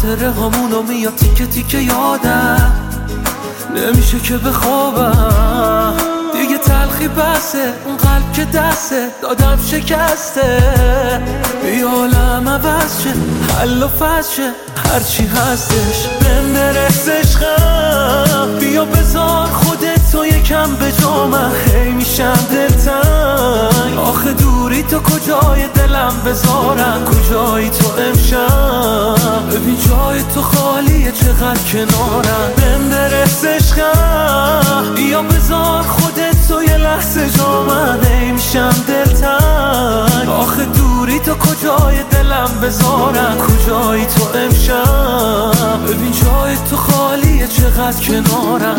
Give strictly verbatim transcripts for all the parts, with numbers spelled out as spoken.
خاطره همونو میاد تیکه تیکه یادم، نمیشه که بخوابم دیگه، تلخی بسه اون قلب که دسته دادم شکسته. بیا عالم عوض شه، حل و فصل شه، هرچی هستش بهم برس عشقم. بیا بذار خودتو یکم به جا، من هی میشم دلتنگ. آخه دوری تو کجای دلم بذارم، کجایی تو امشب؟ ببین جای تو خالیه چقدر کنارم. بهم برس عشقم، بیا بذار خودتو یه لحظه جا، من هی میشم دلتنگ. آخه دوری تو کجای دلم بذارم، کجایی تو امشب؟ ببین جای تو خالیه چقدر کنارم.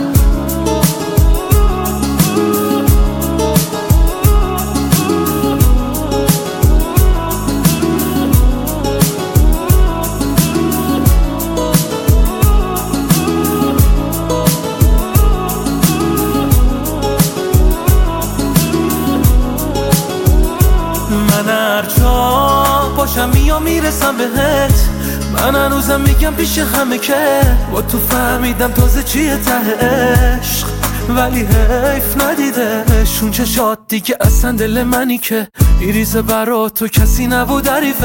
من هر جا باشم میام میرسم بهت، من هنوزم میگم پیش همه که با تو فهمیدم تازه چیه ته عشق. ولی حیف ندیدش اون چشات دیگه، اصلا دل منی که میریزه برا تو کسی نبود حریفش.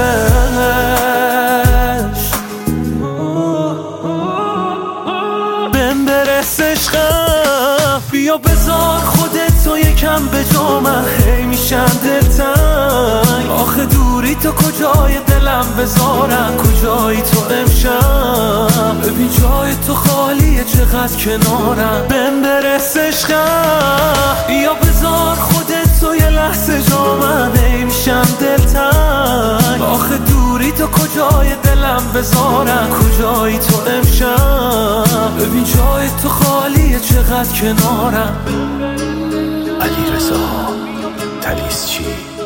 بهم برس عشقم، بیا بذار خودتو یکم به جا، من هی میشم دلتنگ. آخه دوری تو کجای دلم بذارم، کجایی تو امشب؟ ببین جای تو خالیه چقدر کنارم. بهم برس عشقم، بیا بذار خودتو یه لحظه جا، من هی میشم دلتنگ. آخه دوری تو کجای دلم بذارم، کجایی تو امشب؟ ببین جای تو خالیه چقدر کنارم. علیرضا طلیسچی.